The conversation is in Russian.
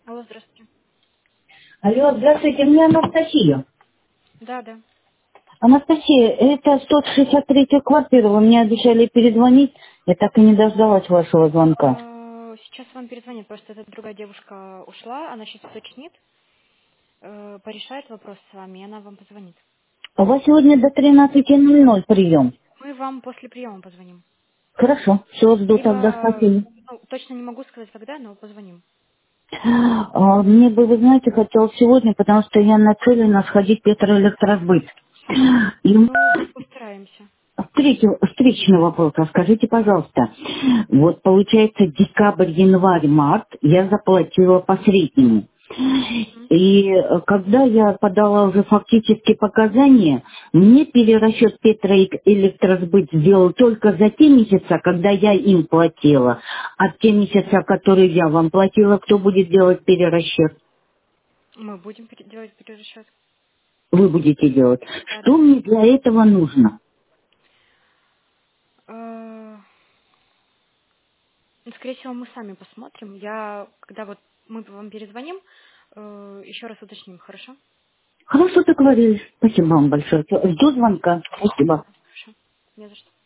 Алло, здравствуйте. Алло, здравствуйте, мне Анастасия. Да, да. Анастасия, это 163-я квартира, вы мне обещали перезвонить, я так и не дождалась вашего звонка. Сейчас вам перезвонит, просто эта другая девушка ушла, она сейчас уточнит, порешает вопрос с вами, и она вам позвонит. У вас сегодня до 13:00 прием. Мы вам после приема позвоним. Хорошо, все, жду тогда, Либо, спасибо. ну, точно не могу сказать когда, но позвоним. Мне бы, вы знаете, хотелось сегодня, потому что я нацелена сходить в Петроэлектросбыт. И Ну, постараемся. встречный вопрос. А скажите, пожалуйста, вот получается декабрь, январь, март я заплатила по среднему. Мгм. И когда я подала уже фактически показания, мне перерасчет Петроэлектросбыт сделал только за те месяца, когда я им платила. А те месяца, которые я вам платила, кто будет делать перерасчет? Мы будем делать перерасчет. Вы будете делать. Да, Что да. мне для этого нужно? Ну, скорее всего, мы сами посмотрим. Когда вот мы вам перезвоним, еще раз уточним, хорошо? Хорошо договорились. Спасибо вам большое. Жду звонка. Спасибо. Хорошо. Не за что.